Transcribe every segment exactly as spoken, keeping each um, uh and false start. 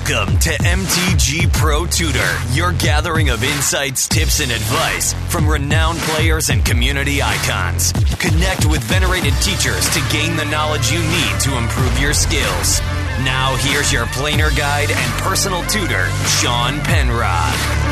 Welcome to M T G Pro Tutor, your gathering of insights, tips, and advice from renowned players and community icons. Connect with venerated teachers to gain the knowledge you need to improve your skills. Now here's your planer guide and personal tutor, Sean Penrod.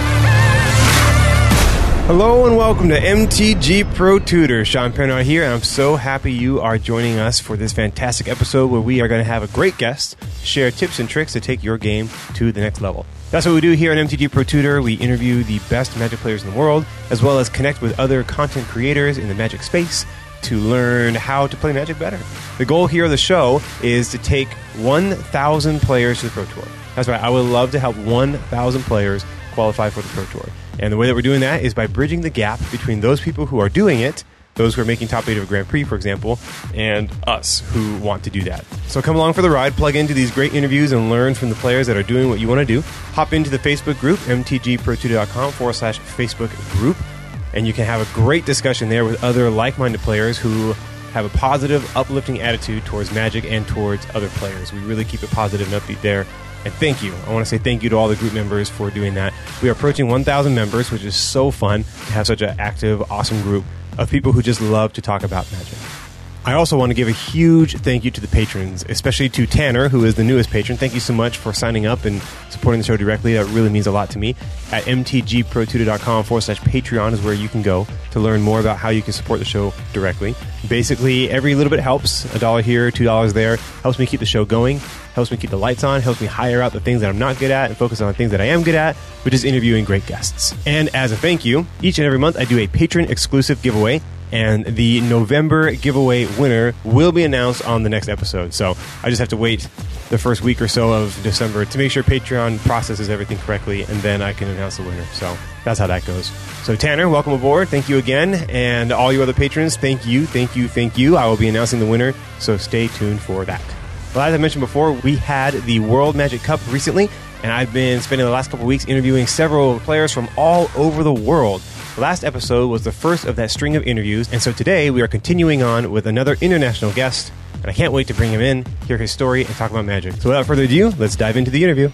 Hello and welcome to M T G Pro Tutor. Sean Penrod here, and I'm so happy you are joining us for this fantastic episode where we are going to have a great guest share tips and tricks to take your game to the next level. That's what we do here at M T G Pro Tutor. We interview the best Magic players in the world, as well as connect with other content creators in the Magic space to learn how to play Magic better. The goal here of the show is to take one thousand players to the Pro Tour. That's right, I would love to help one thousand players qualify for the Pro Tour. And the way that we're doing that is by bridging the gap between those people who are doing it, those who are making top eight of a Grand Prix, for example, and us who want to do that. So come along for the ride, plug into these great interviews, and learn from the players that are doing what you want to do. Hop into the Facebook group, mtgprotutor.com forward slash Facebook group, and you can have a great discussion there with other like-minded players who have a positive, uplifting attitude towards Magic and towards other players. We really keep it positive and upbeat there. And thank you. I want to say thank you to all the group members for doing that. We are approaching one thousand members, which is so fun to have such an active, awesome group of people who just love to talk about Magic. I also want to give a huge thank you to the patrons, especially to Tanner, who is the newest patron. Thank you so much for signing up and supporting the show directly. That really means a lot to me. At mtgprotutor.com forward slash Patreon is where you can go to learn more about how you can support the show directly. Basically, every little bit helps. A dollar here, two dollars there. Helps me keep the show going. Helps me keep the lights on. Helps me hire out the things that I'm not good at and focus on the things that I am good at, which is interviewing great guests. And as a thank you, each and every month I do a patron-exclusive giveaway. And the November giveaway winner will be announced on the next episode. So I just have to wait the first week or so of December to make sure Patreon processes everything correctly, and then I can announce the winner. So that's how that goes. So Tanner, welcome aboard. Thank you again. And all you other patrons, thank you, thank you, thank you. I will be announcing the winner, so stay tuned for that. Well, as I mentioned before, we had the World Magic Cup recently, and I've been spending the last couple of weeks interviewing several players from all over the world. The last episode was the first of that string of interviews, and so today we are continuing on with another international guest, and I can't wait to bring him in, hear his story, and talk about Magic. So without further ado, let's dive into the interview.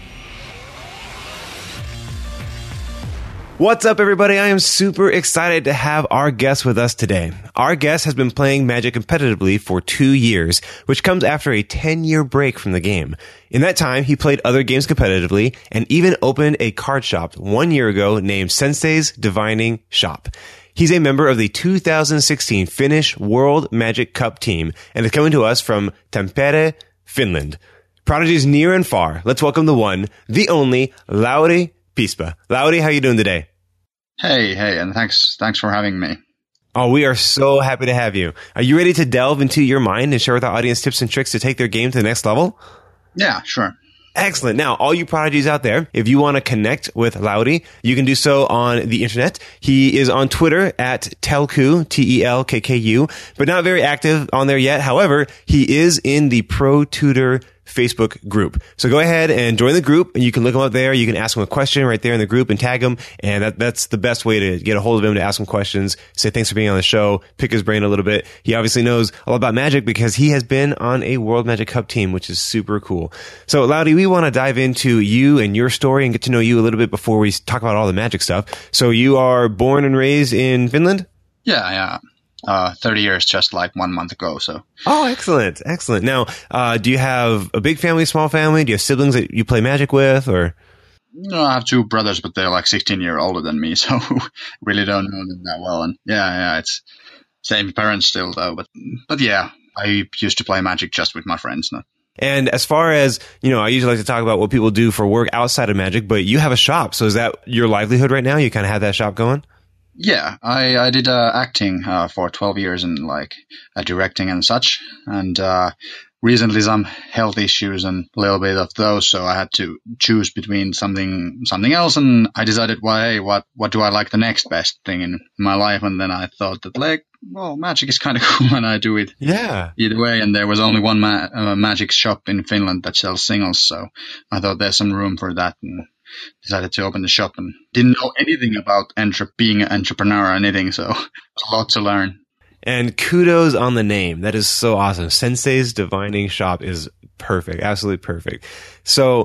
What's up, everybody? I am super excited to have our guest with us today. Our guest has been playing Magic competitively for two years, which comes after a ten-year break from the game. In that time, he played other games competitively and even opened a card shop one year ago named Sensei's Divining Shop. He's a member of the two thousand sixteen Finnish World Magic Cup team and is coming to us from Tampere, Finland. Prodigies near and far. Let's welcome the one, the only, Lauri Piispa. Lauri, how you doing today? Hey, hey, and thanks thanks for having me. Oh, we are so happy to have you. Are you ready to delve into your mind and share with our audience tips and tricks to take their game to the next level? Yeah, sure. Excellent. Now, all you prodigies out there, if you want to connect with Lauri, you can do so on the internet. He is on Twitter at Telkku, T E L K K U, but not very active on there yet. However, he is in the Pro Tutor Facebook group. So go ahead and join the group, and you can look him up there. You can ask him a question right there in the group and tag him. And that, that's the best way to get a hold of him, to ask him questions, say thanks for being on the show, pick his brain a little bit. He obviously knows a lot about Magic because he has been on a World Magic Cup team, which is super cool. So Lauri, we want to dive into you and your story and get to know you a little bit before we talk about all the Magic stuff. So you are born and raised in Finland? Yeah, yeah. Uh, thirty years, just like one month ago. So. Oh, excellent, excellent. Now, uh, do you have a big family, small family? Do you have siblings that you play Magic with, or? No, I have two brothers, but they're like sixteen years older than me, so really don't know them that well. And yeah, yeah, it's same parents still though. But but yeah, I used to play Magic just with my friends. No. And as far as, you know, I usually like to talk about what people do for work outside of Magic, but you have a shop. So is that your livelihood right now? You kind of have that shop going? Yeah, I, I did uh, acting uh, for twelve years and like uh, directing and such. And uh, recently some health issues and a little bit of those. So I had to choose between something something else. And I decided, well, hey, what, what do I like the next best thing in my life? And then I thought that, like, well, Magic is kind of cool and I do it yeah. either way. And there was only one ma- uh, Magic shop in Finland that sells singles. So I thought there's some room for that. And decided to open the shop and didn't know anything about entre- being an entrepreneur or anything, so it was a lot to learn. And kudos on the name. That is so awesome. Sensei's Divining Shop is perfect. Absolutely perfect. So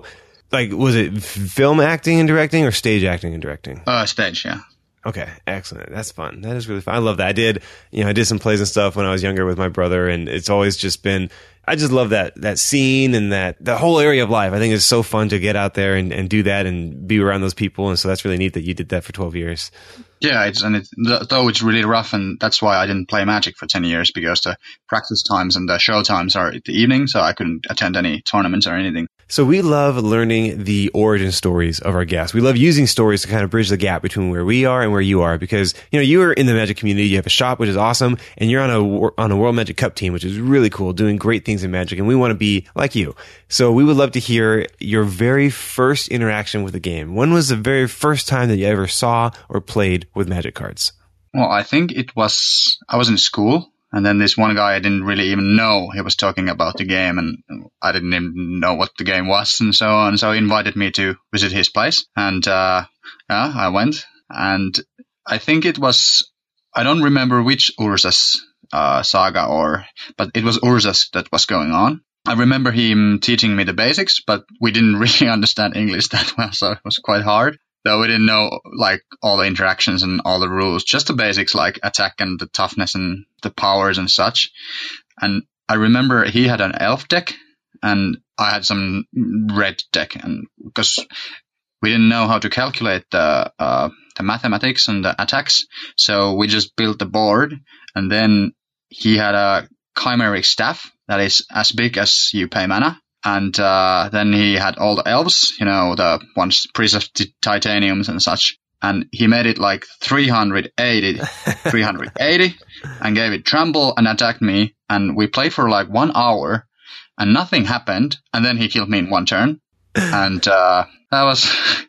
Like, was it film acting and directing or stage acting and directing? Uh, stage, yeah. Okay, excellent. That's fun. That is really fun. I love that. I did, you know, I did some plays and stuff when I was younger with my brother, and it's always just been, I just love that that scene and that the whole area of life. I think it's so fun to get out there and, and do that and be around those people, and so that's really neat that you did that for twelve years. Yeah, it's and it, though it's really rough, and that's why I didn't play Magic for ten years, because the practice times and the show times are at the evening, so I couldn't attend any tournaments or anything. So we love learning the origin stories of our guests. We love using stories to kind of bridge the gap between where we are and where you are, because, you know, you are in the Magic community, you have a shop, which is awesome, and you're on a on a World Magic Cup team, which is really cool, doing great things in Magic, and we want to be like you. So we would love to hear your very first interaction with the game. When was the very first time that you ever saw or played with Magic cards? Well, I think it was, I was in school. And then this one guy I didn't really even know, he was talking about the game, and I didn't even know what the game was and so on. So he invited me to visit his place, and uh, yeah, I went. And I think it was, I don't remember which Urza's uh, saga or, but it was Urza's that was going on. I remember him teaching me the basics, but we didn't really understand English that well, so it was quite hard. Though we didn't know, like, all the interactions and all the rules, just the basics, like attack and the toughness and the powers and such. And I remember he had an elf deck, and I had some red deck, and because we didn't know how to calculate the uh, the mathematics and the attacks, so we just built the board, and then he had a chimeric staff that is as big as you pay mana. And uh, then he had all the elves, you know, the ones, priests of t- titaniums and such. And he made it like three hundred eighty, three hundred eighty, and gave it trample and attacked me. And we played for like one hour, and nothing happened. And then he killed me in one turn. And uh, that was,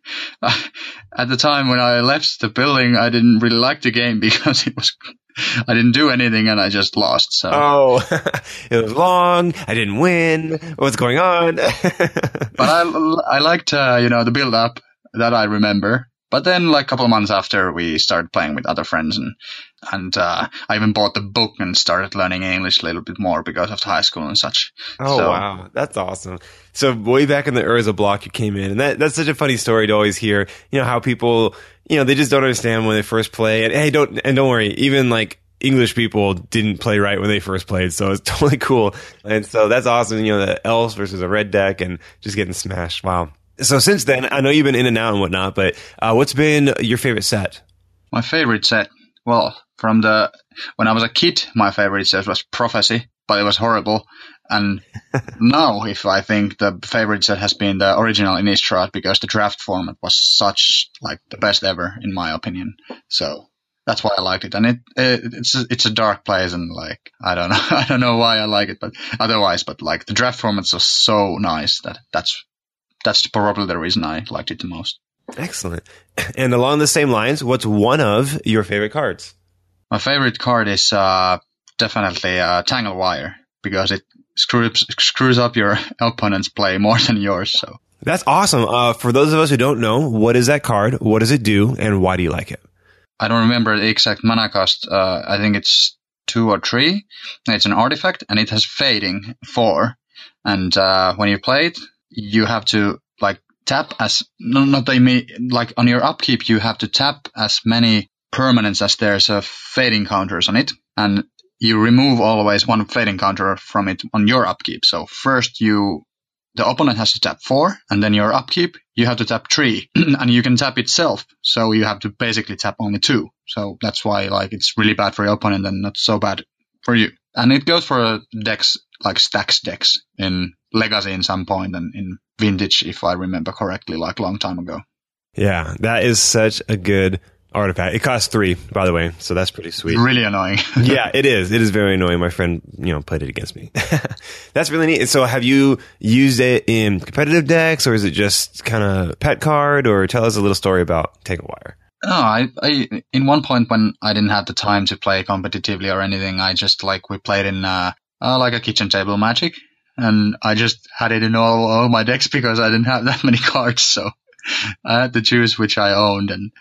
at the time when I left the building, I didn't really like the game because it was, I didn't do anything and I just lost. So. Oh, it was long. I didn't win. What's going on? But I, I liked, uh, you know, the build up that I remember. But then, like a couple of months after, we started playing with other friends, and and uh, I even bought the book and started learning English a little bit more because of high school and such. Oh, so, wow. That's awesome. So way back in the Urza block, you came in, and that that's such a funny story to always hear, you know, how people, you know, they just don't understand when they first play. And hey, don't, and don't worry, even like English people didn't play right when they first played, so it's totally cool. And so that's awesome, you know, the elves versus a red deck and just getting smashed. Wow. So since then, I know you've been in and out and whatnot, but uh, what's been your favorite set? My favorite set, well, from the when I was a kid, my favorite set was Prophecy, but it was horrible. And now, if I think the favorite set has been the original Innistrad, because the draft format was such like the best ever, in my opinion. So that's why I liked it. And it, it it's a, it's a dark place, and like I don't know, I don't know why I like it, but otherwise, but like the draft formats are so nice that that's. That's probably the reason I liked it the most. Excellent. And along the same lines, what's one of your favorite cards? My favorite card is uh, definitely uh, Tangle Wire, because it screws screws up your opponent's play more than yours. So that's awesome. Uh, for those of us who don't know, what is that card? What does it do? And why do you like it? I don't remember the exact mana cost. Uh, I think it's two or three. It's an artifact, and it has fading four. And uh, when you play it, you have to like tap as no, not they may like on your upkeep. You have to tap as many permanents as there's a fading counters on it, and you remove always one fading counter from it on your upkeep. So first you, the opponent has to tap four, and then your upkeep you have to tap three, and you can tap itself. So you have to basically tap only two. So that's why like it's really bad for your opponent and not so bad for you. And it goes for decks like stacks decks in Legacy in some point, and in Vintage, if I remember correctly, like a long time ago. Yeah, that is such a good artifact. It costs three, by the way, so that's pretty sweet. Really annoying. Yeah, it is. It is very annoying. My friend, you know, played it against me. That's really neat. So have you used it in competitive decks, or is it just kind of pet card, or tell us a little story about Tangle Wire? No, I, I, in one point when I didn't have the time to play competitively or anything, I just like, we played in, uh, uh like a kitchen table Magic. And I just had it in all, all my decks because I didn't have that many cards, so I had to choose which I owned. And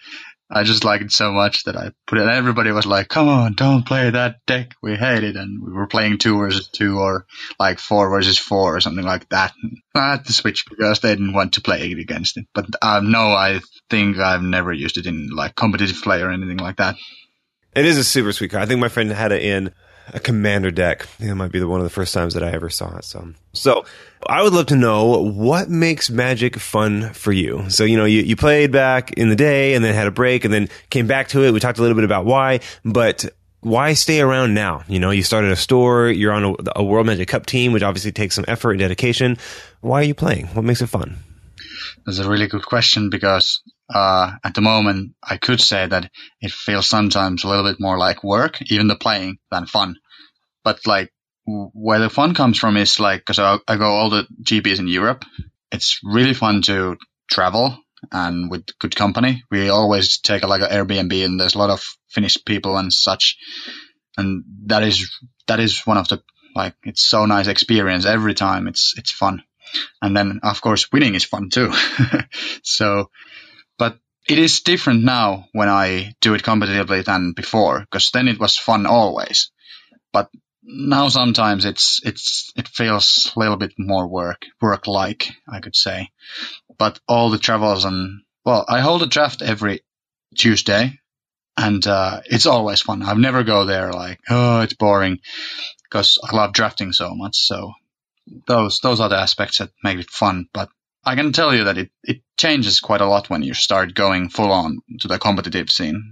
I just liked it so much that I put it. And everybody was like, "Come on, don't play that deck. We hate it." And we were playing two versus two or like four versus four or something like that. And I had to switch because they didn't want to play it against it. But um, no, I think I've never used it in like competitive play or anything like that. It is a super sweet card. I think my friend had it in a commander deck. I think it might be the, one of the first times that I ever saw it. So, so I would love to know what makes Magic fun for you. So, you know, you, you played back in the day and then had a break and then came back to it. We talked a little bit about why, but why stay around now? You know, you started a store, you're on a, a World Magic Cup team, which obviously takes some effort and dedication. Why are you playing? What makes it fun? That's a really good question because uh, at the moment, I could say that it feels sometimes a little bit more like work, even the playing, than fun. But like where the fun comes from is like, because I, I go all the G Ps in Europe. It's really fun to travel and with good company. We always take a, like an Airbnb and there's a lot of Finnish people and such. And that is, that is one of the, like, it's so nice experience every time. It's, it's fun. And then of course winning is fun too. So, but it is different now when I do it competitively than before, because then it was fun always. But now sometimes it's it's it feels a little bit more work work like I could say. But all the travels and well, I hold a draft every Tuesday, and uh, it's always fun. I've never go there like oh it's boring, because I love drafting so much. So those those are the aspects that make it fun. But I can tell you that it, it changes quite a lot when you start going full on to the competitive scene.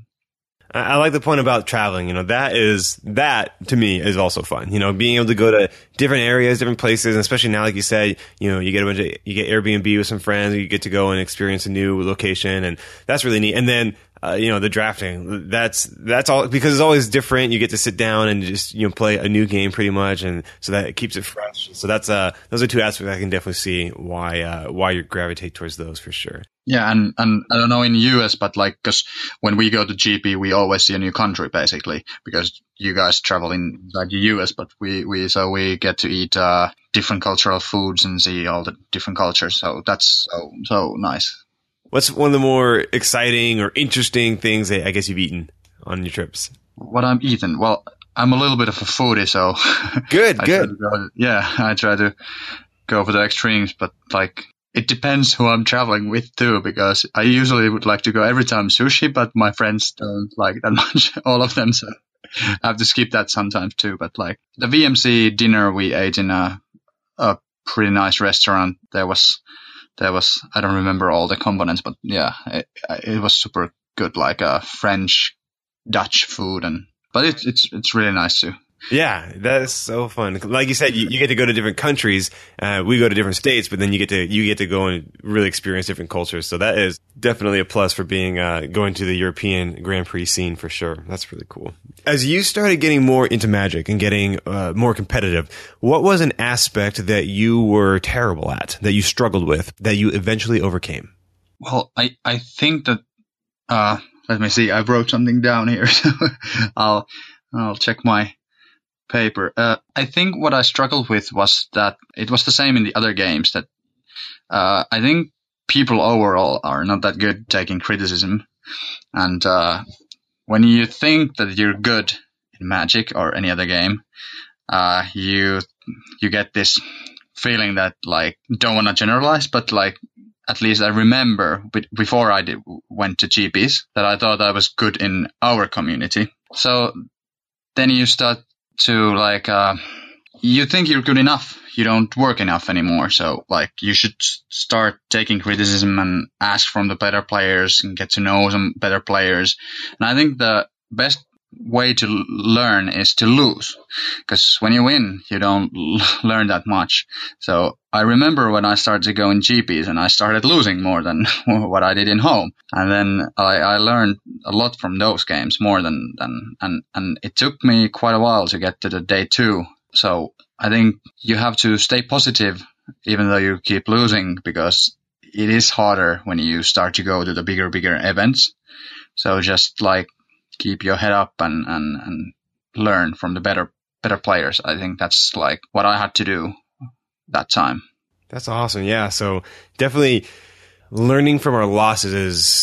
I like the point about traveling. You know, that is, that to me is also fun. You know, being able to go to different areas, different places, and especially now, like you said, you know, you get a bunch of, you get Airbnb with some friends, you get to go and experience a new location, and that's really neat. And then, uh, you know, the drafting, that's, that's all, because it's always different. You get to sit down and just, you know, play a new game pretty much. And so that it keeps it fresh. So that's, uh, those are two aspects I can definitely see why, uh, why you gravitate towards those for sure. Yeah. And, and I don't know in the U S, but like, cause when we go to G P, we always see a new country basically, because you guys travel in like the U S, but we, we, so we get to eat, uh, different cultural foods and see all the different cultures. So that's so, so nice. What's one of the more exciting or interesting things that I guess you've eaten on your trips? What I'm eating? Well, I'm a little bit of a foodie, so good, I good. Go, yeah, I try to go for the extremes, but like it depends who I'm traveling with too, because I usually would like to go every time sushi, but my friends don't like that much, all of them, so I have to skip that sometimes too. But like the V M C dinner we ate in a a pretty nice restaurant, there was. There was, I don't remember all the components, but yeah, it, it was super good, like a French, Dutch food, and but it's it's it's really nice too. Yeah, that is so fun. Like you said, you, you get to go to different countries. Uh, we go to different states, but then you get to you get to go and really experience different cultures. So that is definitely a plus for being uh, going to the European Grand Prix scene for sure. That's really cool. As you started getting more into Magic and getting uh, more competitive, what was an aspect that you were terrible at, that you struggled with, that you eventually overcame? Well, I I think that uh, let me see. I wrote something down here. So I'll I'll check my paper. Uh, I think what I struggled with was that it was the same in the other games, that uh, I think people overall are not that good taking criticism. And uh, when you think that you're good in Magic or any other game, uh, you you get this feeling that, like, don't want to generalize, but like at least I remember before I did, went to G Ps that I thought I was good in our community. So then you start to like, uh, you think you're good enough. You don't work enough anymore. So like you should start taking criticism and ask from the better players and get to know some better players. And I think the best way to learn is to lose, because when you win, you don't learn that much. So I remember when I started to go in G Ps and I started losing more than what I did in home. And then I, I learned a lot from those games, more than, than, and, and it took me quite a while to get to the day two. So I think you have to stay positive, even though you keep losing, because it is harder when you start to go to the bigger, bigger events. So just like, keep your head up and, and, and learn from the better better players. I think that's like what I had to do that time. That's awesome. Yeah. So definitely learning from our losses is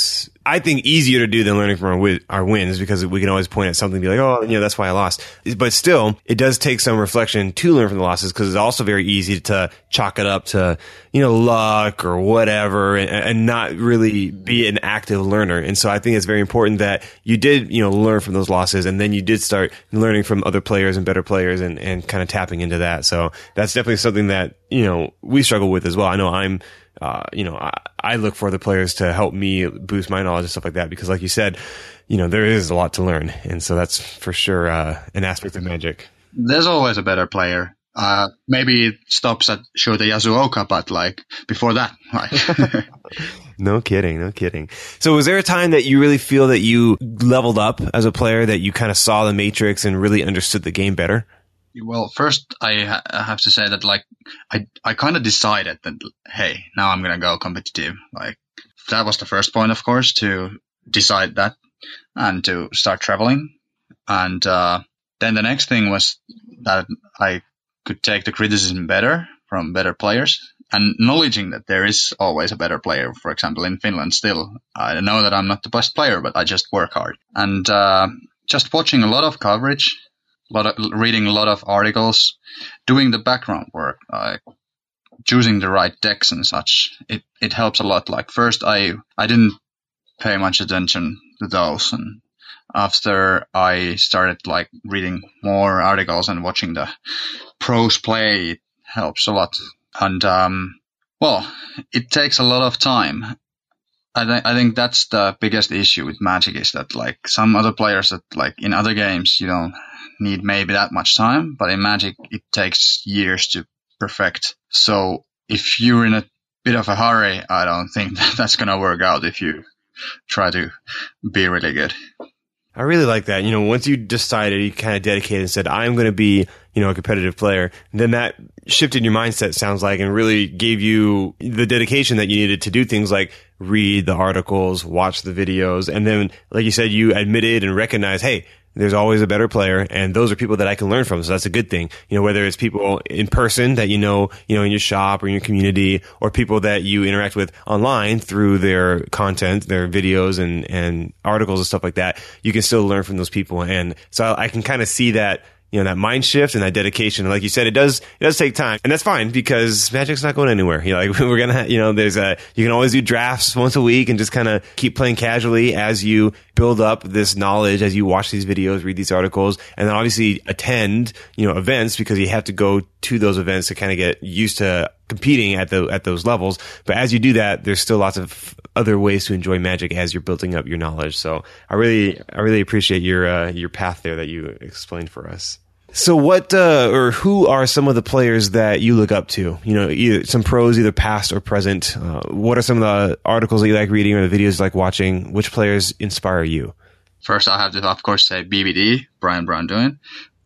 I think, easier to do than learning from our, wi- our wins, because we can always point at something and be like, oh, you know, that's why I lost. But still, it does take some reflection to learn from the losses, because it's also very easy to chalk it up to, you know, luck or whatever, and, and not really be an active learner. And so I think it's very important that you did, you know, learn from those losses, and then you did start learning from other players and better players, and, and kind of tapping into that. So that's definitely something that, you know, we struggle with as well. I know I'm, Uh, you know, I, I look for the players to help me boost my knowledge and stuff like that, because like you said, you know, there is a lot to learn. And so that's for sure uh, an aspect of Magic. There's always a better player. Uh, maybe it stops at Shota Yasuoka, but like before that, like. No kidding, no kidding. So was there a time that you really feel that you leveled up as a player, that you kind of saw the Matrix and really understood the game better? Well, first I, ha- I have to say that like I I kind of decided that, hey, now I'm gonna go competitive. Like that was the first point, of course, to decide that and to start traveling. And uh, then the next thing was that I could take the criticism better from better players, and acknowledging that there is always a better player. For example, in Finland, still I know that I'm not the best player, but I just work hard. And uh, just watching a lot of coverage. Lot of, reading a lot of articles, doing the background work, like choosing the right decks and such. It it helps a lot. Like first, I I didn't pay much attention to those, and after I started like reading more articles and watching the pros play, it helps a lot. And um, well, it takes a lot of time. I think I think that's the biggest issue with Magic, is that like some other players that like in other games you don't need maybe that much time, but in Magic it takes years to perfect. So if you're in a bit of a hurry, I don't think that that's gonna work out if you try to be really good. I really like that. You know, once you decided, you kind of dedicated and said, I'm going to be, you know, a competitive player, then that shifted your mindset, sounds like, and really gave you the dedication that you needed to do things like read the articles, watch the videos, and then, like you said, you admitted and recognized, hey, there's always a better player, and those are people that I can learn from. So that's a good thing. You know, whether it's people in person that you know, you know, in your shop or in your community, or people that you interact with online through their content, their videos and, and articles and stuff like that, you can still learn from those people. And so I can kind of see that, you know, that mind shift and that dedication. And like you said, it does, it does take time, and that's fine, because Magic's not going anywhere. You know, like we're going to, you know, there's a, you can always do drafts once a week and just kind of keep playing casually as you build up this knowledge, as you watch these videos, read these articles, and then obviously attend, you know, events, because you have to go to those events to kind of get used to competing at the, at those levels. But as you do that, there's still lots of other ways to enjoy Magic as you're building up your knowledge. So I really, I really appreciate your, uh, your path there that you explained for us. So what, uh, or who are some of the players that you look up to? You know, either some pros, either past or present. Uh, what are some of the articles that you like reading or the videos you like watching? Which players inspire you? First, I have to, of course, say B B D, Brian Braun-Duin,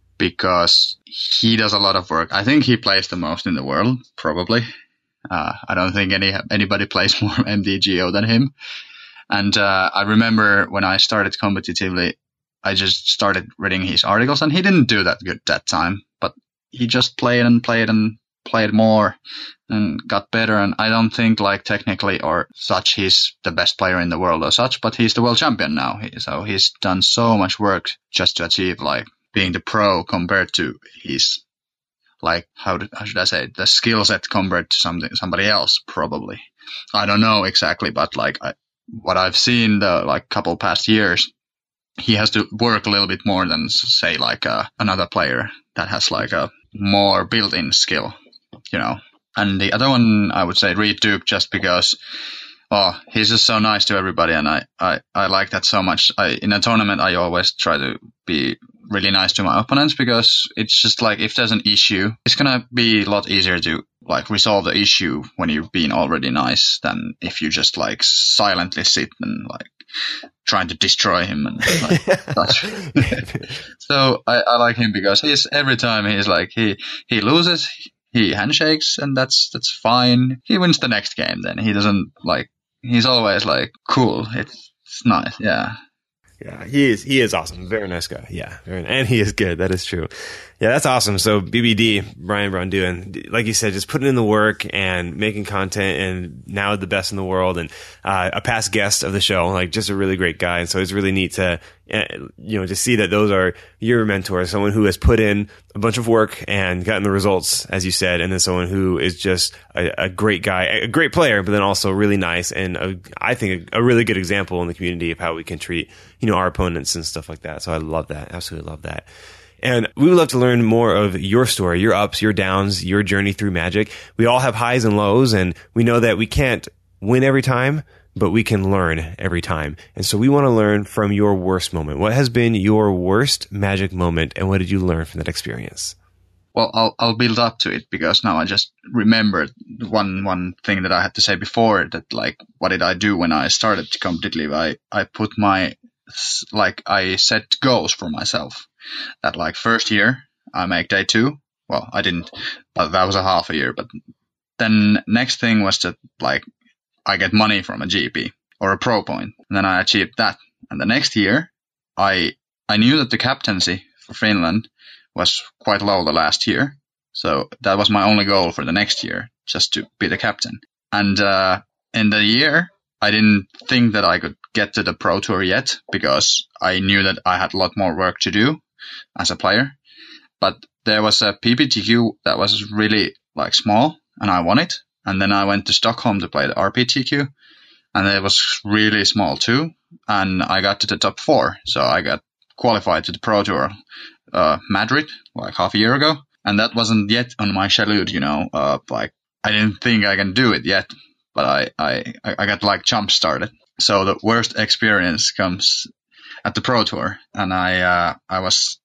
because he does a lot of work. I think he plays the most in the world, probably. Uh, I don't think any anybody plays more M D G O than him. And uh, I remember when I started competitively, I just started reading his articles, and he didn't do that good that time, but he just played and played and played more and got better. And I don't think like technically or such he's the best player in the world or such, but he's the world champion now. So he's done so much work just to achieve like being the pro compared to his like, how, did, how should I say, the skill set compared to something, somebody else, probably. I don't know exactly, but like I, what I've seen the like couple past years, he has to work a little bit more than, say, like uh, another player that has like a more built-in skill, you know. And the other one, I would say Reed Duke, just because, oh, he's just so nice to everybody, and I, I, I like that so much. I, in a tournament, I always try to be really nice to my opponents, because it's just like if there's an issue, it's gonna be a lot easier to like resolve the issue when you've been already nice than if you just like silently sit and like trying to destroy him and like such. So I, I like him because he's every time he's like he he loses, he handshakes, and that's that's fine. He wins the next game, then he doesn't like. He's always like cool. It's, it's nice, yeah. Yeah, he is. He is awesome. Very nice guy. Yeah, very, and he is good. That is true. Yeah, that's awesome. So B B D, Brian Braun-Duin, like you said, just putting in the work and making content, and now the best in the world, and uh, a past guest of the show, like just a really great guy. And so it's really neat to, uh, you know, to see that those are your mentors, someone who has put in a bunch of work and gotten the results, as you said, and then someone who is just a, a great guy, a great player, but then also really nice, and a, I think a, a really good example in the community of how we can treat, you know, our opponents and stuff like that. So I love that. Absolutely love that. And we would love to learn more of your story, your ups, your downs, your journey through Magic. We all have highs and lows, and we know that we can't win every time, but we can learn every time. And so we want to learn from your worst moment. What has been your worst Magic moment, and what did you learn from that experience? Well, I'll I'll build up to it, because now I just remembered one one thing that I had to say before, that like, what did I do when I started competitively? I, I put my, like, I set goals for myself. That like first year I make day two. Well, I didn't, but that was a half a year. But then next thing was that like I get money from a G P or a pro point, and then I achieved that. And the next year I I knew that the captaincy for Finland was quite low the last year, so that was my only goal for the next year, just to be the captain. And uh, in the year I didn't think that I could get to the Pro Tour yet, because I knew that I had a lot more work to do as a player. But there was a P P T Q that was really like small, and I won it. And then I went to Stockholm to play the R P T Q, and it was really small too. And I got to the top four, so I got qualified to the Pro Tour uh, Madrid like half a year ago. And that wasn't yet on my schedule, you know. Uh, like I didn't think I can do it yet, but I I I got like jump started. So the worst experience comes at the Pro Tour, and I uh, I was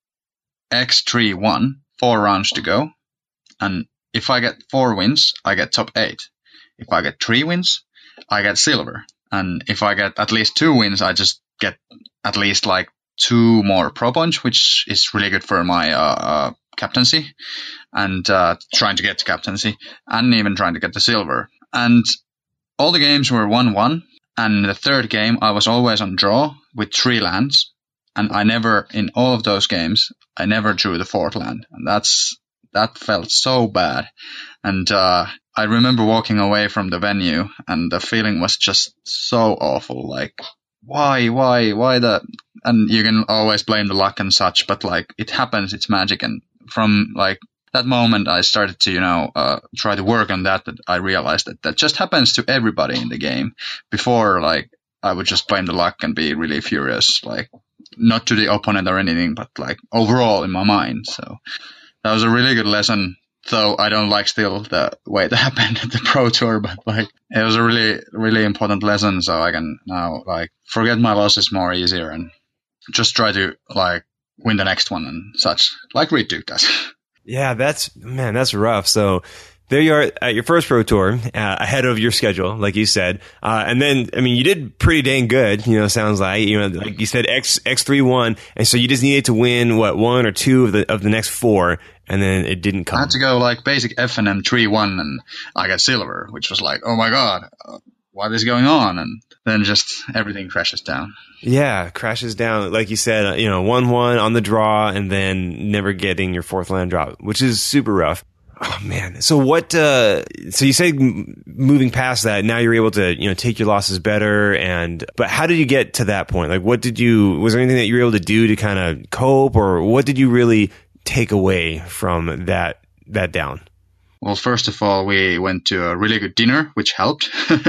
X three one, four rounds to go, and if I get four wins, I get top eight. If I get three wins, I get silver, and if I get at least two wins, I just get at least like two more pro points, which is really good for my uh, uh, captaincy, and uh, trying to get to captaincy, and even trying to get the silver. And all the games were one one. And the third game, I was always on draw with three lands. And I never, in all of those games, I never drew the fourth land. And that's, that felt so bad. And, uh, I remember walking away from the venue, and the feeling was just so awful. Like, why, why, why the, and you can always blame the luck and such, but like, it happens, it's Magic. And from like, that moment I started to, you know, uh, try to work on that, that I realized that that just happens to everybody in the game. Before, like, I would just blame the luck and be really furious, like, not to the opponent or anything, but like overall in my mind. So that was a really good lesson, though I don't like still the way it happened at the Pro Tour, but like, it was a really, really important lesson. So I can now like forget my losses more easier and just try to like win the next one and such, like Reed Duke does. Yeah, that's, man, that's rough. So there you are at your first Pro Tour, uh, ahead of your schedule, like you said. Uh, and then, I mean, you did pretty dang good, you know, sounds like, you know, like you said, X, X three one. And so you just needed to win, what, one or two of the, of the next four. And then it didn't come. I had to go like basic F N M three one, and I got silver, which was like, oh my God, uh, what is going on? And then just everything crashes down. Yeah, crashes down. Like you said, you know, one one on the draw, and then never getting your fourth land drop, which is super rough. Oh man. So what, uh, so you say moving past that, now you're able to, you know, take your losses better, and, but how did you get to that point? Like, what did you, was there anything that you were able to do to kind of cope, or what did you really take away from that, that down? Well, first of all, we went to a really good dinner, which helped.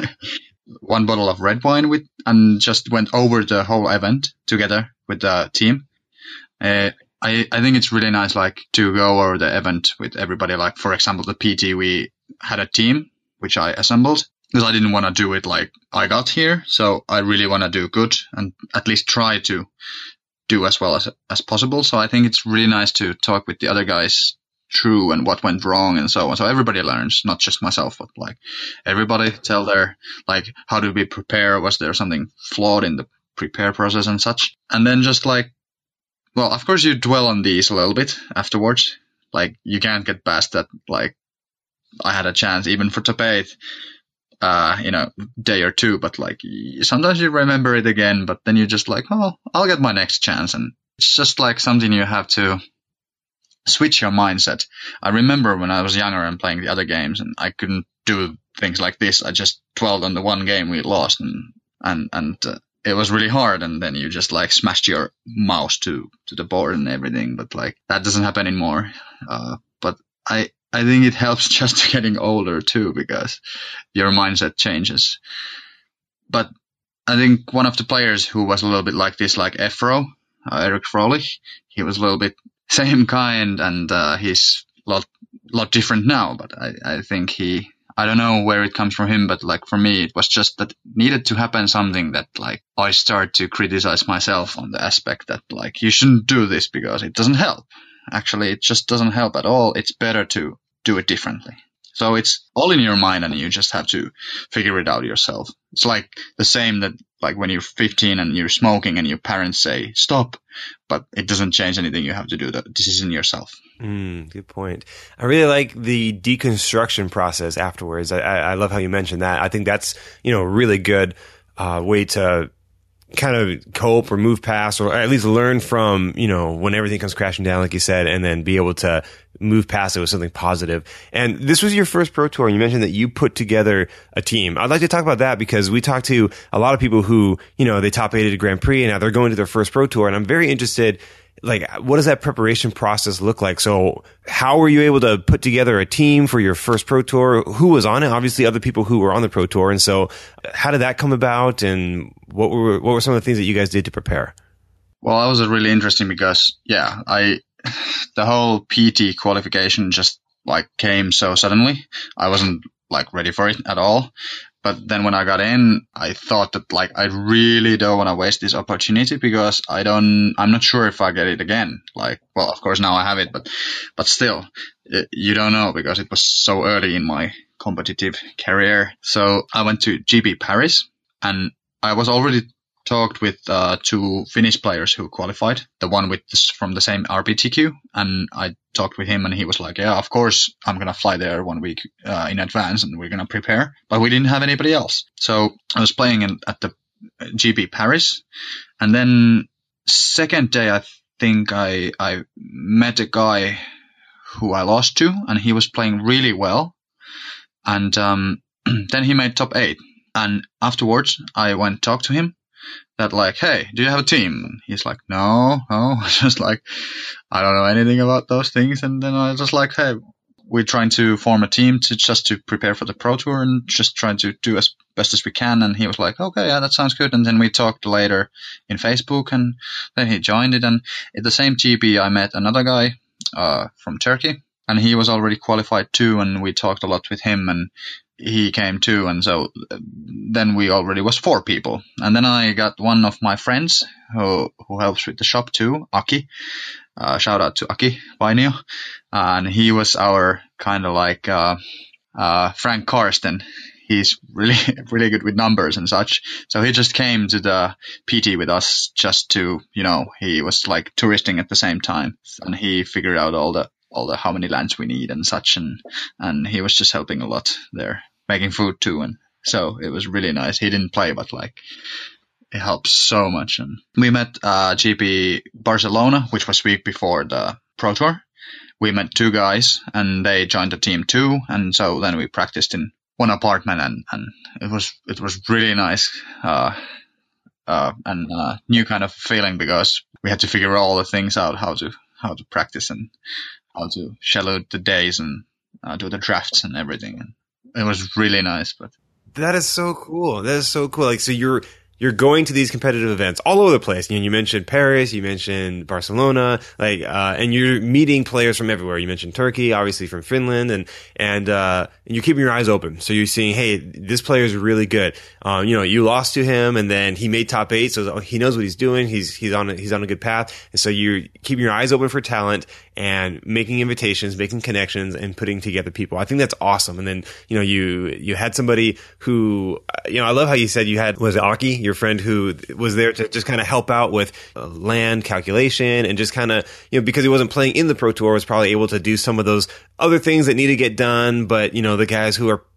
One bottle of red wine with, and just went over the whole event together with the team. Uh, I, I think it's really nice, like, to go over the event with everybody. Like, for example, the P T, we had a team, which I assembled, because I didn't want to do it like I got here. So I really want to do good and at least try to do as well as, as possible. So I think it's really nice to talk with the other guys through and what went wrong and so on. So everybody learns, not just myself, but like everybody tell their, like, how do we prepare? Was there something flawed in the prepare process and such? And then just like, well, of course you dwell on these a little bit afterwards. Like, you can't get past that. Like, I had a chance even for top eight, uh, you know, day or two, but like sometimes you remember it again, but then you're just like, oh, I'll get my next chance. And it's just like something you have to switch your mindset. I remember when I was younger and playing the other games, and I couldn't do things like this. I just dwelled on the one game we lost, and and and uh, it was really hard. And then you just like smashed your mouse to to the board and everything. But like that doesn't happen anymore. Uh, but I I think it helps just getting older too, because your mindset changes. But I think one of the players who was a little bit like this, like Efro, uh, Eric Froelich, he was a little bit same kind, and uh, he's a lot, lot different now. But I, I think he, I don't know where it comes from him, but like for me, it was just that needed to happen something that like I start to criticize myself on the aspect that like you shouldn't do this because it doesn't help. Actually, it just doesn't help at all. It's better to do it differently. So it's all in your mind, and you just have to figure it out yourself. It's like the same that like when you're fifteen and you're smoking and your parents say stop, but it doesn't change anything. You have to do the decision yourself. Mm, good point. I really like the deconstruction process afterwards. I, I, I love how you mentioned that. I think that's, you know, a really good uh, way to kind of cope or move past, or at least learn from, you know, when everything comes crashing down, like you said, and then be able to move past it with something positive. And this was your first Pro Tour, and you mentioned that you put together a team. I'd like to talk about that because we talked to a lot of people who, you know, they top eighted a Grand Prix and now they're going to their first Pro Tour. And I'm very interested, like, what does that preparation process look like? So how were you able to put together a team for your first Pro Tour? Who was on it? Obviously other people who were on the Pro Tour. And so how did that come about? And what were, what were some of the things that you guys did to prepare? Well, that was really interesting because, yeah, I, the whole P T qualification just like came so suddenly. I wasn't like ready for it at all. But then when I got in, I thought that like I really don't want to waste this opportunity because I don't, I'm not sure if I get it again. Like, well, of course now I have it, but, but still, it, you don't know because it was so early in my competitive career. So I went to G P Paris, and I was already talked with uh, two Finnish players who qualified, the one with this, from the same R P T Q, and I talked with him and he was like, yeah, of course I'm going to fly there one week uh, in advance and we're going to prepare, but we didn't have anybody else. So I was playing in, at the G P Paris, and then second day I think I, I met a guy who I lost to, and he was playing really well, and um, then he made top eight, and afterwards I went talk to him that like, hey, do you have a team? And he's like, no, no. Just like, I don't know anything about those things. And then I was just like, hey, we're trying to form a team to just to prepare for the Pro Tour and just trying to do as best as we can. And he was like, okay, yeah, that sounds good. And then we talked later in Facebook, and then he joined it. And at the same G P, I met another guy uh, from Turkey, and he was already qualified too. And we talked a lot with him, and he came too, and so then we already was four people. And then I got one of my friends who who helps with the shop too, Aki. Uh, shout out to Aki Vainio. Uh, and he was our kind of like uh, uh, Frank Karsten. He's really really good with numbers and such. So he just came to the P T with us just to, you know, he was like touristing at the same time, and he figured out all the all the how many lands we need and such, and and he was just helping a lot there, making food too, and so it was really nice. He didn't play, but like it helps so much. And we met uh G P Barcelona, which was week before the Pro Tour. We met two guys, and they joined the team too, and so then we practiced in one apartment, and and it was it was really nice uh uh and uh new kind of feeling because we had to figure all the things out, how to how to practice and how to schedule the days and uh, do the drafts and everything. And it was really nice. But that is so cool. That is so cool. Like, so you're you're going to these competitive events all over the place. You know, you mentioned Paris, you mentioned Barcelona, like, uh, and you're meeting players from everywhere. You mentioned Turkey, obviously from Finland, and and uh, you're keeping your eyes open. So you're seeing, hey, this player is really good. Um, you know, you lost to him, and then he made top eight, so he knows what he's doing. He's he's on a, he's on a good path, and so you're keeping your eyes open for talent and making invitations, making connections, and putting together people. I think that's awesome. And then, you know, you you had somebody who, you know, I love how you said you had, was it Aki, your friend, who was there to just kind of help out with uh, land calculation and just kind of, you know, because he wasn't playing in the Pro Tour, was probably able to do some of those other things that need to get done. But, you know, the guys who are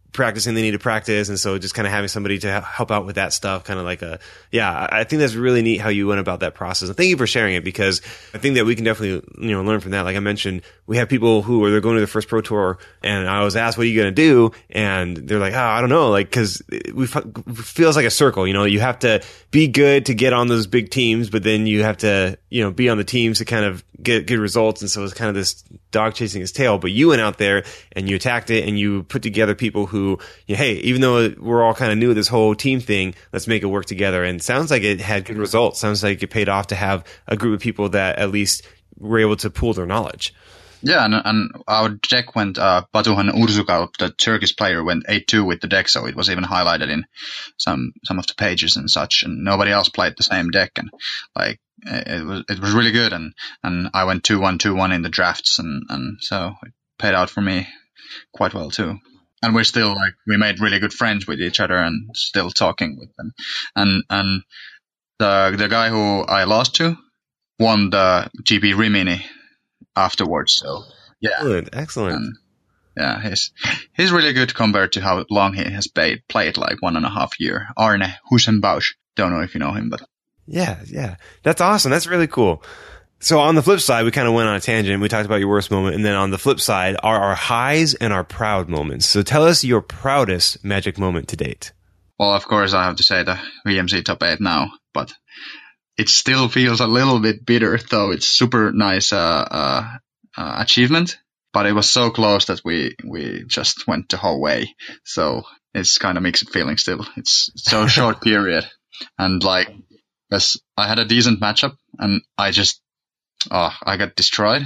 practicing they need to practice, and so just kind of having somebody to help out with that stuff, kind of like a yeah. I think that's really neat how you went about that process. And thank you for sharing it, because I think that we can definitely you know learn from that. Like I mentioned, we have people who are they're going to their first pro tour, and I was asked, "What are you going to do?" And they're like, "Oh, I don't know," like because we it feels like a circle. You know, you have to be good to get on those big teams, but then you have to you know be on the teams to kind of get good results, and so it's kind of this dog chasing his tail. But you went out there and you attacked it, and you put together people who Who, you know, hey, even though we're all kind of new at this whole team thing, let's make it work together. And it sounds like it had good results. Sounds like it paid off to have a group of people that at least were able to pool their knowledge. Yeah, and, and our deck went, uh, Batuhan Urzukal, the Turkish player, went eight two with the deck, so it was even highlighted in some some of the pages and such, and nobody else played the same deck, and like, it was it was really good, and, and I went two one, two one in the drafts, and, and so it paid out for me quite well too. And we're still like, we made really good friends with each other and still talking with them. And, and the, the guy who I lost to won the G P Rimini afterwards. So yeah. Good. Excellent. And, yeah. He's, he's really good compared to how long he has played, played like one and a half year. Arne Husenbausch. Don't know if you know him, but. Yeah. Yeah. That's awesome. That's really cool. So on the flip side, we kind of went on a tangent. We talked about your worst moment. And then on the flip side are our highs and our proud moments. So tell us your proudest Magic moment to date. Well, of course, I have to say the V M C top eight now, but it still feels a little bit bitter, though it's super nice uh, uh, uh, achievement. But it was so close that we, we just went the whole way. So it's kind of mixed feeling still. It's so short period. And like, because I had a decent matchup and I just, Oh, I got destroyed.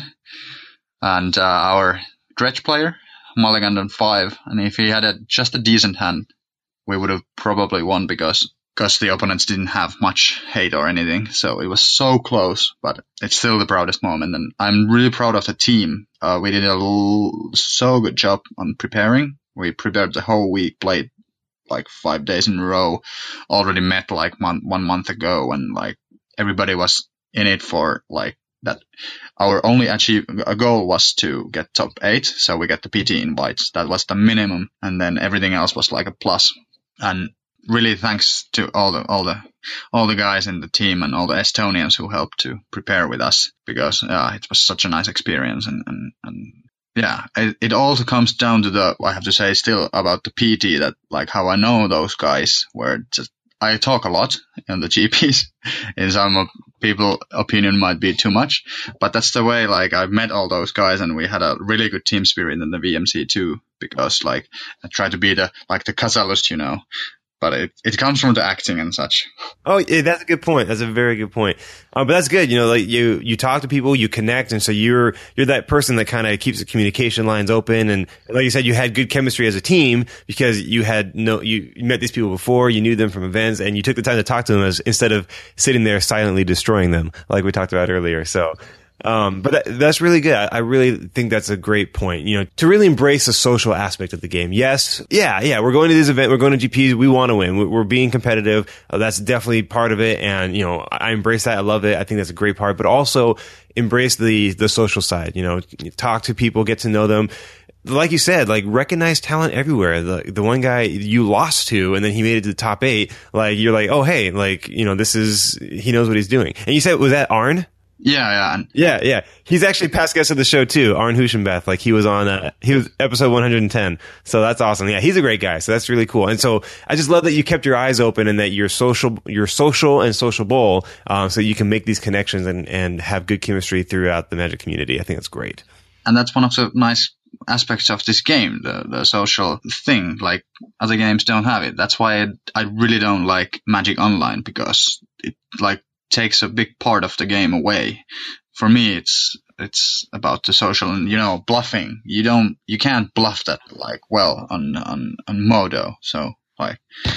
And uh, our dredge player, mulliganed on five, and if he had a, just a decent hand, we would have probably won because because the opponents didn't have much hate or anything. So it was so close, but it's still the proudest moment. And I'm really proud of the team. Uh, we did a l- so good job on preparing. We prepared the whole week, played like five days in a row, already met like month, one month ago, and like everybody was in it for like that. Our only achieve a goal was to get top eight, so we got the P T invites. That was the minimum, and then everything else was like a plus. And really, thanks to all the all the all the guys in the team and all the Estonians who helped to prepare with us, because uh, it was such a nice experience. And and, and yeah, it, it also comes down to the I have to say still about the P T, that like how I know those guys were just. I talk a lot in the G Ps. In some people opinion might be too much, but that's the way, like, I've met all those guys and we had a really good team spirit in the V M C too, because like I try to be the, like the Kasalust, you know, but it, it comes from the acting and such. Oh, yeah, that's a good point. That's a very good point. Uh, but that's good. You know, like you, you talk to people, you connect. And so you're, you're that person that kind of keeps the communication lines open. And like you said, you had good chemistry as a team because you had no, you met these people before, you knew them from events, and you took the time to talk to them as, instead of sitting there silently destroying them, like we talked about earlier. So, Um, but that, that's really good. I, I really think that's a great point, you know, to really embrace the social aspect of the game. Yes. Yeah. Yeah. We're going to this event. We're going to G Ps. We want to win. We're, we're being competitive. Uh, that's definitely part of it. And, you know, I embrace that. I love it. I think that's a great part, but also embrace the, the social side, you know, talk to people, get to know them. Like you said, like recognize talent everywhere. The the one guy you lost to and then he made it to the top eight, like you're like, oh, hey, like, you know, this is, he knows what he's doing. And you said, was that Arn? Yeah, yeah. And yeah, yeah. He's actually past guest of the show too, Arn Husenbeth. Like he was on, uh, he was episode one hundred ten. So that's awesome. Yeah, he's a great guy. So that's really cool. And so I just love that you kept your eyes open and that you're social, you're social and sociable, um, so you can make these connections and, and have good chemistry throughout the Magic community. I think that's great. And that's one of the nice aspects of this game, the, the social thing. Like other games don't have it. That's why I, I really don't like Magic Online, because it like takes a big part of the game away. For me, it's it's about the social and, you know, bluffing. You don't, you can't bluff that like well on on on Modo. So like,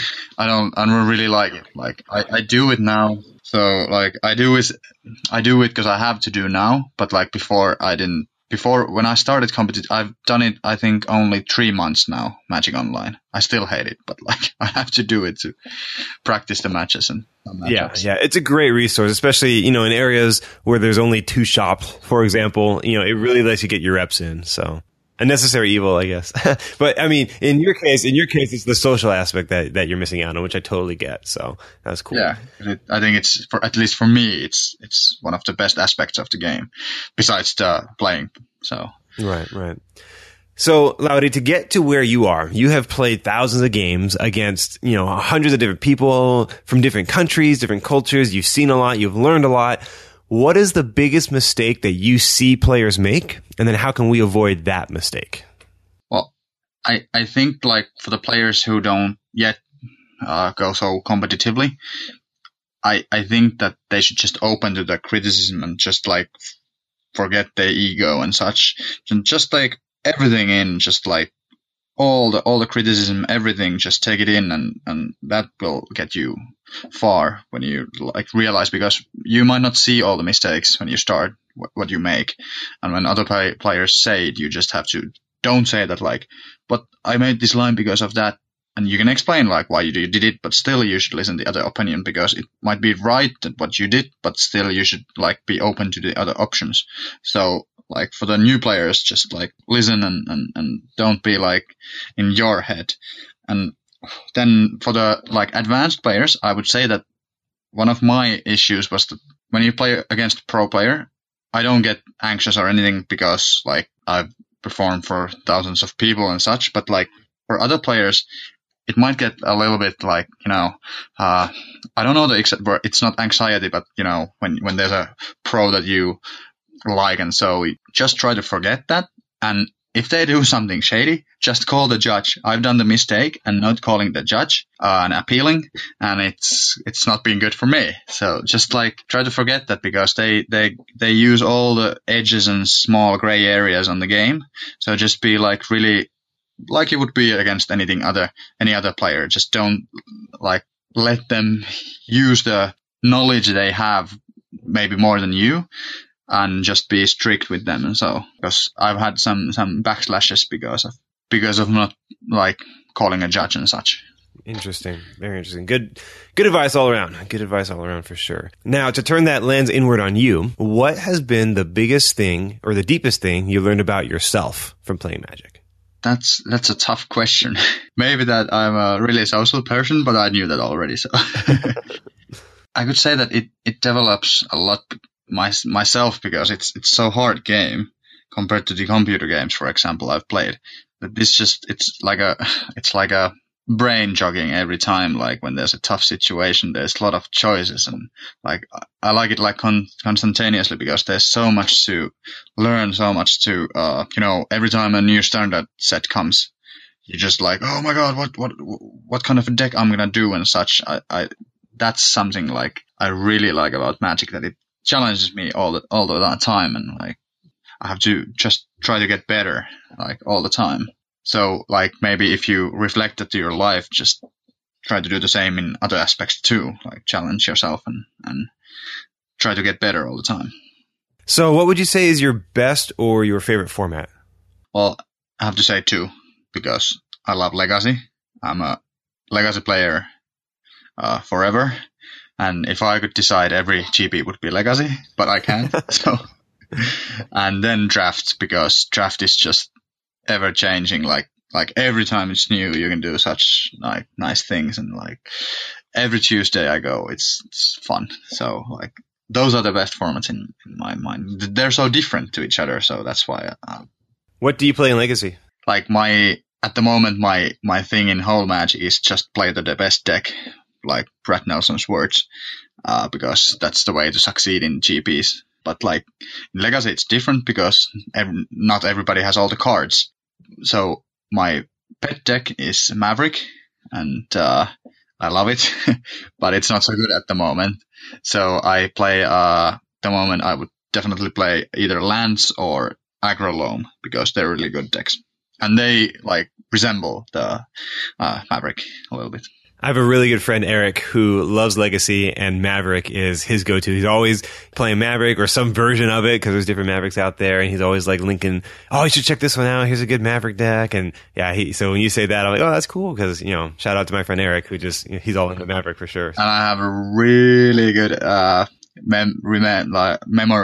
I don't, I don't really like it. Like I, I do it now. So like I do is I do it because I have to do now. But like before, I didn't. Before, when I started competition, I've done it, I think, only three months now, Magic Online. I still hate it, but like I have to do it to practice the matches and yeah, yeah, it's a great resource, especially, you know, in areas where there's only two shops, for example. You know, it really lets you get your reps in. So a necessary evil, I guess. But I mean, in your case, in your case, it's the social aspect that, that you're missing out on, which I totally get. So that's cool. Yeah, it, I think it's for at least for me, it's it's one of the best aspects of the game, besides the playing. So right, right. So, Lauri, to get to where you are, you have played thousands of games against, you know, hundreds of different people from different countries, different cultures. You've seen a lot. You've learned a lot. What is the biggest mistake that you see players make? And then how can we avoid that mistake? Well, I, I think like for the players who don't yet uh, go so competitively, I, I think that they should just open to the criticism and just like forget their ego and such. And just like everything in, just like all the all the criticism, everything, just take it in, and and that will get you far when you like realize, because you might not see all the mistakes when you start what, what you make, and when other play, players say it, you just have to don't say that like, but I made this line because of that, and you can explain like why you did it, but still you should listen to the other opinion, because it might be right that what you did, but still you should like be open to the other options. So like for the new players, just like listen and, and, and don't be like in your head. And then for the like advanced players, I would say that one of my issues was that when you play against a pro player, I don't get anxious or anything because like I've performed for thousands of people and such. But like for other players, it might get a little bit like, you know, uh, I don't know the exact word. It's not anxiety, but you know, when, when there's a pro that you like, and so just try to forget that, and if they do something shady, just call the judge. I've done the mistake and not calling the judge uh, and appealing, and it's it's not been good for me. So just like try to forget that, because they they they use all the edges and small gray areas on the game. So just be like really like you would be against anything other any other player. Just don't like let them use the knowledge they have maybe more than you, and just be strict with them. And so, because I've had some, some backslashes because of, because of not like calling a judge and such. Interesting. Very interesting. Good, good advice all around. Good advice all around for sure. Now, to turn that lens inward on you, what has been the biggest thing or the deepest thing you learned about yourself from playing Magic? That's, that's a tough question. Maybe that I'm a really social person, but I knew that already. So I could say that it, it develops a lot My, myself, because it's it's so hard game compared to the computer games, for example, I've played. But this just it's like a it's like a brain jogging every time. Like when there's a tough situation, there's a lot of choices, and like I like it like con- constantaneously, because there's so much to learn, so much to uh you know, every time a new standard set comes, you're just like, oh my god, what what what kind of a deck I'm gonna do and such. I, I that's something like I really like about Magic, that it challenges me all the all the time, and like I have to just try to get better like all the time. So like maybe if you reflect it to your life, just try to do the same in other aspects too, like challenge yourself and and try to get better all the time. So what would you say is your best or your favorite format? Well, I have to say two, because I love Legacy. I'm a Legacy player uh, forever. And if I could decide, every G P would be Legacy, but I can't. So, and then Draft, because Draft is just ever changing. Like, like every time it's new, you can do such like nice things. And like every Tuesday I go, it's, it's fun. So like those are the best formats in, in my mind. They're so different to each other. So that's why. Uh, what do you play in Legacy? Like my, at the moment, my, my thing in whole Magic is just play the, the best deck, like Brad Nelson's words, uh, because that's the way to succeed in G Ps. But like in Legacy, it's different, because every, not everybody has all the cards. So my pet deck is Maverick, and uh, I love it, but it's not so good at the moment. So I play, uh, at the moment, I would definitely play either Lance or Aggro Loam, because they're really good decks. And they like resemble the uh, Maverick a little bit. I have a really good friend, Eric, who loves Legacy, and Maverick is his go-to. He's always playing Maverick or some version of it, because there's different Mavericks out there, and he's always like linking, oh, you should check this one out. Here's a good Maverick deck. And yeah, he, so when you say that, I'm like, oh, that's cool, because, you know, shout out to my friend Eric, who just, you know, he's all into Maverick for sure. And I have a really good uh, mem- rem- like, memory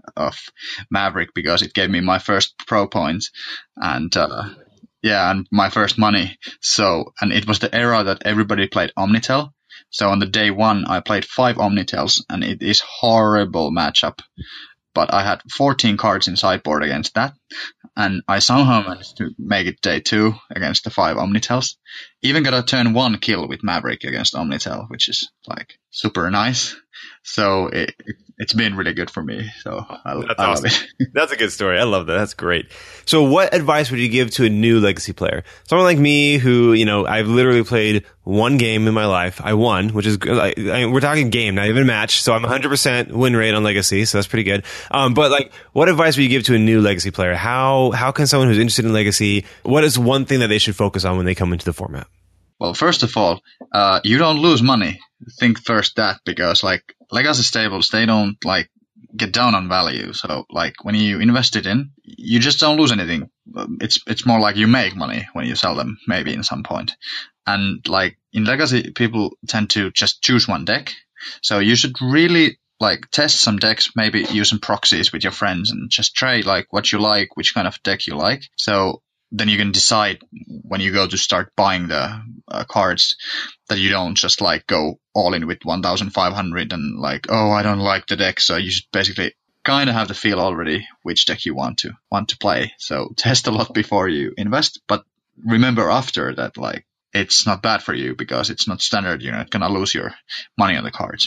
of Maverick because it gave me my first pro points and uh, yeah, and my first money. So, and it was the era that everybody played Omnitel. So on the day one, I played five Omnitels, and it is horrible matchup. But I had fourteen cards in sideboard against that, and I somehow managed to make it day two against the five Omnitels. Even got a turn one kill with Maverick against Omnitel, which is like super nice. So it, it, it's been really good for me. So I, That's I awesome. love it. That's a good story. I love that. That's great. So what advice would you give to a new Legacy player? Someone like me who, you know, I've literally played one game in my life. I won, which is good. I, I, we're talking game, not even a match. So I'm one hundred percent win rate on Legacy. So that's pretty good. Um, but like, what advice would you give to a new Legacy player? How, how can someone who's interested in Legacy, what is one thing that they should focus on when they come into the format? Well, first of all, uh, you don't lose money. Think first that, because like Legacy stables, they don't like get down on value. So like when you invest it in, you just don't lose anything. It's it's more like you make money when you sell them, maybe in some point. And like in Legacy, people tend to just choose one deck. So you should really like test some decks, maybe use some proxies with your friends and just try like what you like, which kind of deck you like. So then you can decide when you go to start buying the uh, cards that you don't just like go all in with one thousand five hundred and like, oh, I don't like the deck. So you should basically kind of have the feel already which deck you want to want to play. So test a lot before you invest, but remember after that, like, it's not bad for you because it's not standard. You're not going to lose your money on the cards.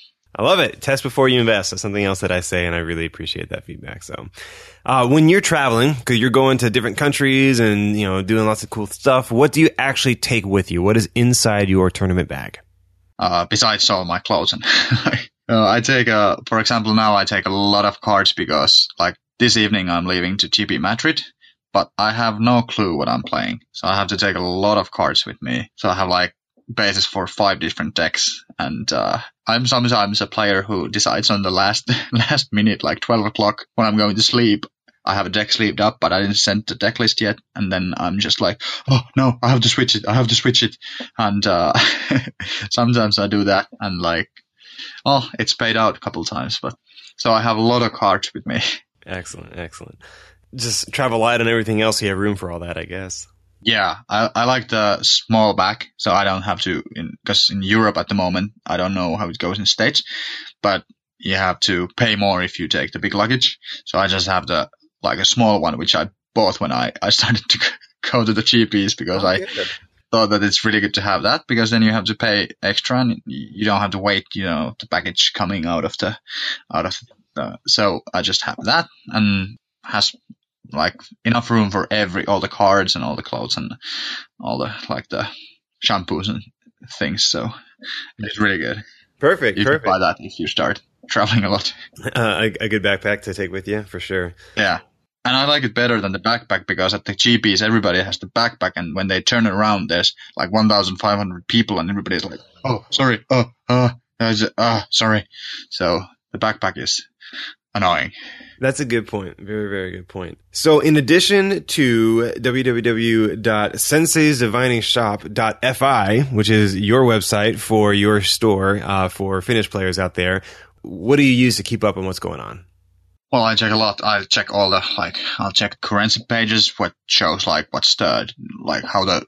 I love it. Test before you invest. That's something else that I say, and I really appreciate that feedback. So, uh, when you're traveling, because you're going to different countries and, you know, doing lots of cool stuff, what do you actually take with you? What is inside your tournament bag? Uh, besides all my clothes, and uh, I take a, for example, now I take a lot of cards because, like, this evening I'm leaving to G P Madrid, but I have no clue what I'm playing, so I have to take a lot of cards with me. So I have like basis for five different decks, and uh, I'm sometimes a player who decides on the last last minute, like twelve o'clock when I'm going to sleep. I have a deck sleeved up, but I didn't send the deck list yet, and then I'm just like, oh no, I have to switch it, I have to switch it, and uh, sometimes I do that, and like, oh, it's paid out a couple times, but so I have a lot of cards with me. Excellent, excellent. Just travel light and everything else, you have room for all that, I guess. Yeah, I, I like the small bag, so I don't have to, because in, in Europe at the moment, I don't know how it goes in States, but you have to pay more if you take the big luggage. So I just have the, like a small one, which I bought when I, I started to go to the G Ps because oh, I good. thought that it's really good to have that, because then you have to pay extra and you don't have to wait, you know, the package coming out of the, out of the, so I just have that, and has like enough room for every, all the cards and all the clothes and all the, like the shampoos and things. So it's really good. Perfect. You perfect. can buy that if you start traveling a lot. Uh, a, a good backpack to take with you for sure. Yeah. And I like it better than the backpack because at the G Ps, everybody has the backpack. And when they turn around, there's like one thousand five hundred people and everybody's like, oh, sorry. Oh, uh, uh, sorry. So the backpack is annoying. That's a good point. Very, very good point. So in addition to w w w dot senseis divining shop dot f i, which is your website for your store uh, for Finnish players out there, what do you use to keep up on what's going on? Well, I check a lot. I check all the, like, I'll check currency pages, what shows, like, what's the, like, how the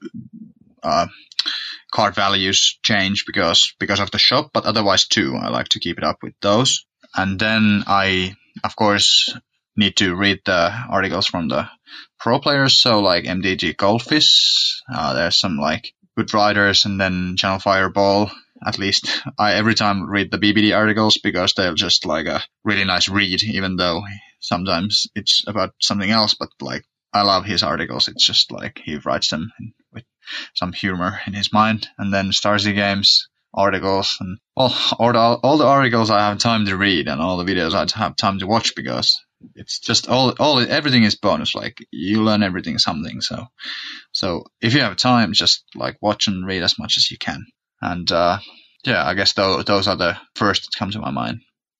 uh, card values change because because of the shop, but otherwise too, I like to keep it up with those. And then I, of course, need to read the articles from the pro players. So like M D G Goldfish, uh, there's some like good writers, and then Channel Fireball. At least I every time read the B B D articles because they're just like a really nice read, even though sometimes it's about something else. But like, I love his articles. It's just like he writes them with some humor in his mind. And then Starzy Games articles, and all, all, the, all the articles I have time to read, and all the videos I have time to watch, because it's just all, all, everything is bonus. Like, you learn everything something. So, so if you have time, just like watch and read as much as you can. And, uh, yeah, I guess those, those are the first that come to my mind.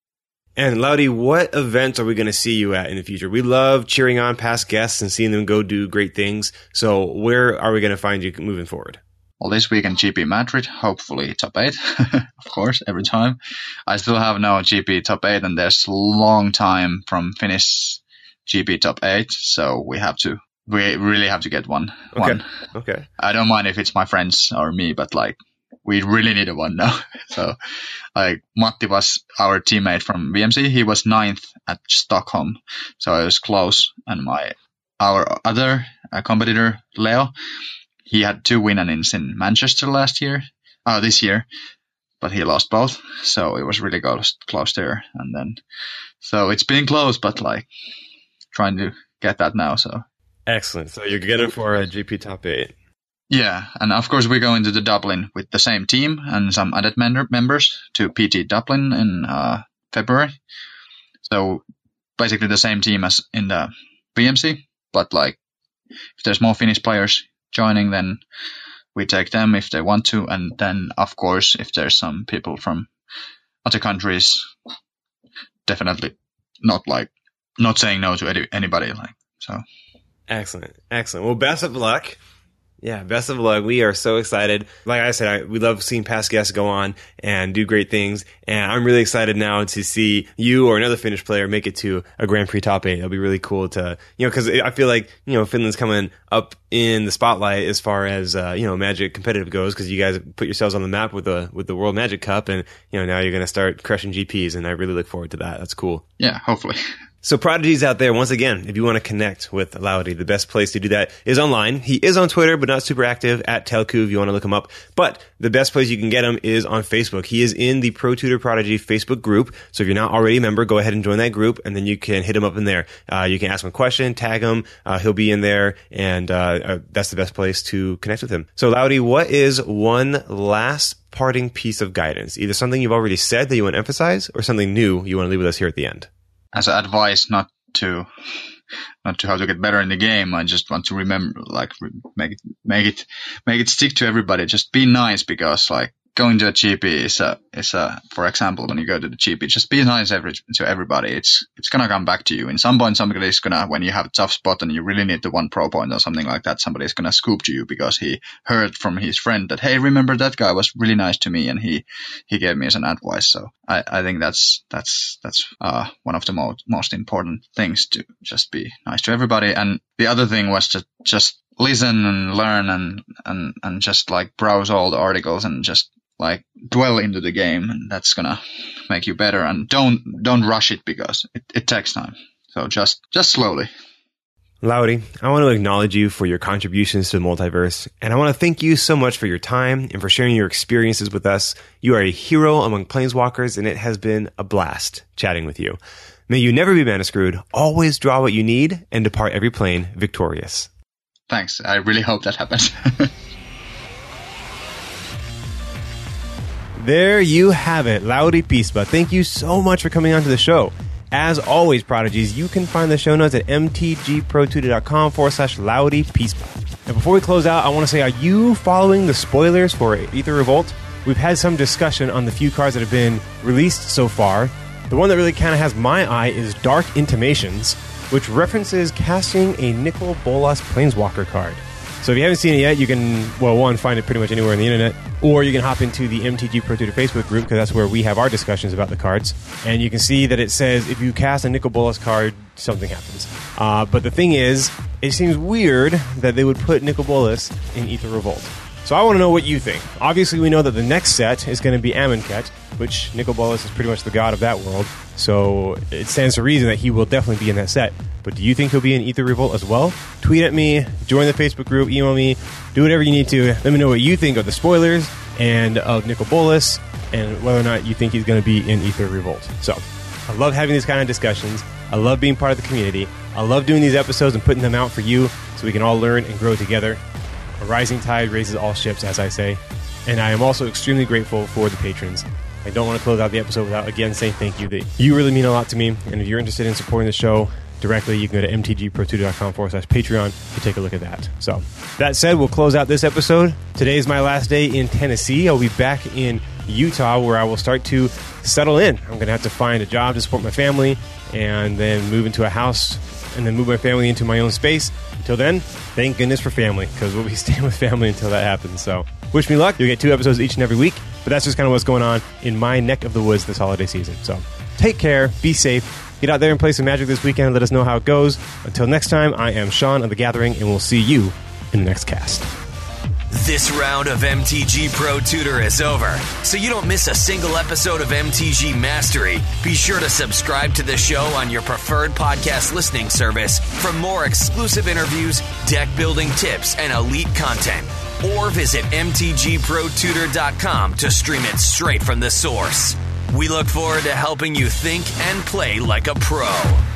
And Loudy, what events are we going to see you at in the future? We love cheering on past guests and seeing them go do great things. So where are we going to find you moving forward? well, this weekend G P Madrid, hopefully top eight, of course, every time. I still have no G P top eight, and there's a long time from Finnish G P top eight, so we have to, we really have to get one. Okay. One. Okay. I don't mind if it's my friends or me, but like, we really need a one now. So, like, Matti was our teammate from V M C. He was ninth at Stockholm, so I was close. And my our other uh, competitor, Leo, he had two win-ins in Manchester last year, uh, this year, but he lost both. So it was really close, close there. And then, so it's been close, but like, trying to get that now. So excellent. So you're getting for a G P top eight. Yeah, and of course we go into the Dublin with the same team and some other member members to P T Dublin in uh, February. So basically the same team as in the V M C, but like if there's more Finnish players joining, then we take them if they want to, and then of course if there's some people from other countries, definitely not like not saying no to any, anybody. Like so. Excellent, excellent. Well, best of luck. Yeah, best of luck. We are so excited. Like I said, I, we love seeing past guests go on and do great things. And I'm really excited now to see you or another Finnish player make it to a Grand Prix top eight. It'll be really cool to, you know, because I feel like, you know, Finland's coming up in the spotlight as far as, uh, you know, Magic competitive goes, because you guys put yourselves on the map with the, with the World Magic Cup. And, you know, now you're going to start crushing G Ps. And I really look forward to that. That's cool. Yeah, hopefully. So prodigies out there, once again, if you want to connect with Lauri, the best place to do that is online. He is on Twitter, but not super active, at Telku if you want to look him up. But the best place you can get him is on Facebook. He is in the Pro Tutor Prodigy Facebook group. So if you're not already a member, go ahead and join that group, and then you can hit him up in there. Uh, you can ask him a question, tag him. Uh, he'll be in there, and uh, uh, that's the best place to connect with him. So Lauri, what is one last parting piece of guidance? Either something you've already said that you want to emphasize, or something new you want to leave with us here at the end? As an advice, not to, not to how to get better in the game. I just want to remember, like, make it, make it, make it stick to everybody. Just be nice, because like going to a G P is a, is a, for example, when you go to the G P, just be nice every, to everybody. It's, it's gonna come back to you. In some point, somebody's gonna, when you have a tough spot and you really need the one pro point or something like that, somebody's gonna scoop to you because he heard from his friend that, hey, remember that guy was really nice to me and he, he gave me as an advice. So I, I think that's, that's, that's, uh, one of the most, most important things, to just be nice to everybody. And the other thing was to just listen and learn and, and, and just like browse all the articles and just like dwell into the game, and that's gonna make you better. And don't don't rush it, because it, it takes time. So just just slowly. Lauri, I want to acknowledge you for your contributions to the multiverse, and I want to thank you so much for your time and for sharing your experiences with us. You are a hero among planeswalkers, and it has been a blast chatting with you. May you never be mana screwed, always draw what you need, and depart every plane victorious. Thanks. I really hope that happens. There you have it, Lauri Pispa. Thank you so much for coming on to the show. As always, prodigies, you can find the show notes at mtgprotutor.com forward slash Lauri Pispa. And before we close out, I want to say, are you following the spoilers for Aether Revolt? We've had some discussion on the few cards that have been released so far. The one that really kind of has my eye is Dark Intimations, which references casting a Nicol Bolas Planeswalker card. So if you haven't seen it yet, you can, well, one, find it pretty much anywhere on the internet, or you can hop into the M T G Pro Tutor Facebook group, because that's where we have our discussions about the cards. And you can see that it says if you cast a Nicol Bolas card, something happens. Uh, but the thing is, it seems weird that they would put Nicol Bolas in Aether Revolt. So I want to know what you think. Obviously, we know that the next set is going to be Amonkhet, which Nicol Bolas is pretty much the god of that world. So it stands to reason that he will definitely be in that set. But do you think he'll be in Aether Revolt as well? Tweet at me, join the Facebook group, email me, do whatever you need to. Let me know what you think of the spoilers and of Nicol Bolas, and whether or not you think he's going to be in Aether Revolt. So I love having these kind of discussions. I love being part of the community. I love doing these episodes and putting them out for you so we can all learn and grow together. A rising tide raises all ships, as I say. And I am also extremely grateful for the patrons. I don't want to close out the episode without again saying thank you. That you really mean a lot to me. And if you're interested in supporting the show directly, you can go to mtgprotutor.com forward slash Patreon to take a look at that. So that said, we'll close out this episode. Today is my last day in Tennessee. I'll be back in Utah, where I will start to settle in. I'm going to have to find a job to support my family and then move into a house and then move my family into my own space. Until then, thank goodness for family, because we'll be staying with family until that happens. So wish me luck. You'll get two episodes each and every week, but that's just kind of what's going on in my neck of the woods this holiday season. So take care, be safe, get out there and play some Magic this weekend and let us know how it goes. Until next time, I am Sean of The Gathering, and we'll see you in the next cast. This round of M T G Pro Tutor is over, so you don't miss a single episode of M T G Mastery. Be sure to subscribe to the show on your preferred podcast listening service for more exclusive interviews, deck building tips, and elite content. Or visit M T G Pro Tutor dot com to stream it straight from the source. We look forward to helping you think and play like a pro.